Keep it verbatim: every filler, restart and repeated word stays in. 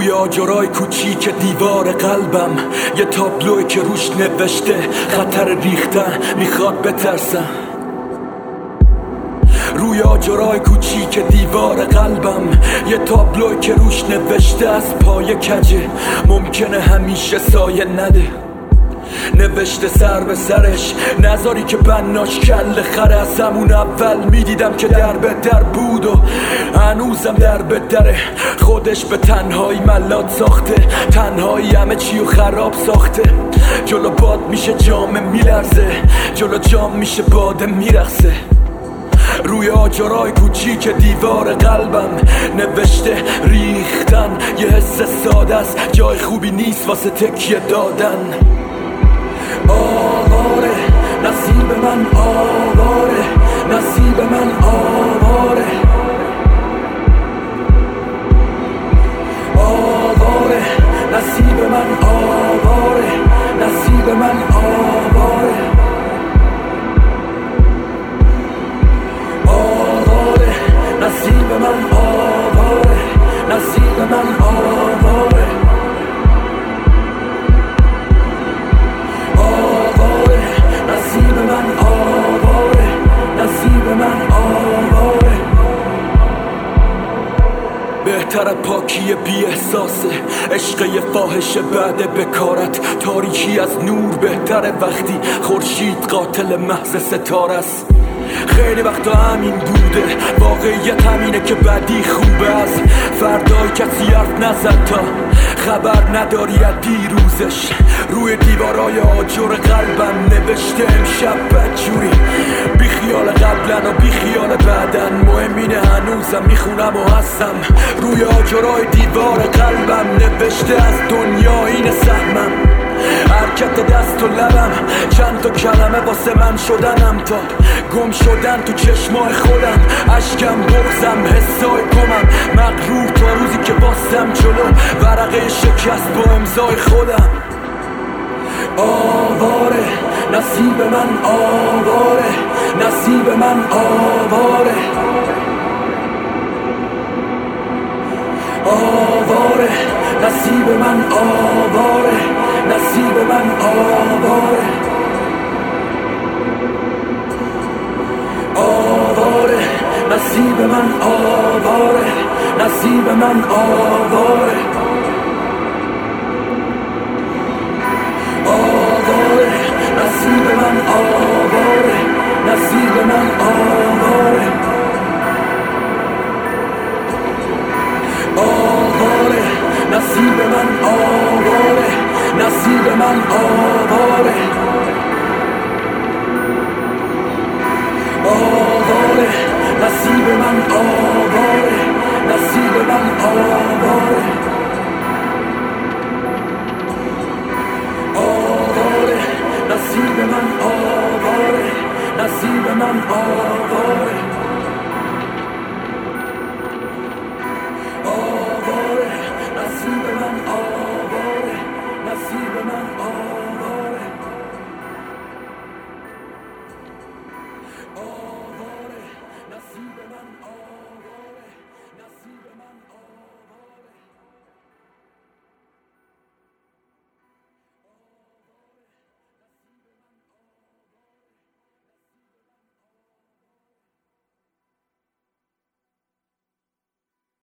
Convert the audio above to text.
روی آجرای کوچیک دیوار قلبم یه تابلوی که روش نوشته خطر ریختن، میخواد بترسم. روی آجرای کوچیک دیوار قلبم یه تابلوی که روش نوشته از پای کجه ممکنه همیشه سایه نده. نوشته سر به سرش نذاری که بناش کل خره. از همون اول میدیدم که در به در بود و هنوزم در به دره. خودش به تنهایی ملات ساخته، تنهایی همه چی و خراب ساخته. جلو باد میشه جام میلرزه، جلو جام میشه باده میرخصه. روی آجرای کوچیک دیوار قلبم نوشته ریختن یه حس ساده است، جای خوبی نیست واسه تکیه دادن. آواره نصیب من، آواره نصیب من، آواره آواره نصیب من، آواره نصیب من، آواره آواره نصیب من، آواره نصیب من، آواره نصیب من، آواره نصیب من، آواره. بهتر پاکی بی احساسه، عشق یه فاحشه بعد بکارت. تاریکی از نور بهتره وقتی خورشید قاتل محض ستاره است. خیلی وقتا همین بوده، واقعیت همینه که بعدی خوبه. از فردای کسی حرف نزد تا خبر نداری از دیروزش. روی دیوارای آجر قلبم نوشته امشب بدجوری، بی خیال قبلن و بی خیال بعدن. مهم اینه هنوزم میخونم و هستم. روی آجرای دیوار قلبم نوشته از دنیا اینه سهمم. حرکت دست و لبم چند تا کلمه واسه من شدنم، تا گم شدن تو چشمای خودم. اشکم بغزم حسای گمم، مغرور تا روزی که باستم جلو ورقه شکست با امضای خودم. آواره نصیب من، آواره نصیب من، آواره آواره نصیب من، آواره نصیب من، آواره آواره نصیب من، آواره نصیب من، آواره آواره نصیب من، آواره نصیب من، آواره آواره نصیب من، آواره نصیب من، آواره آواره نصیب من، آواره نصیب من، آواره آواره نصیب من، آواره نصیب من، آواره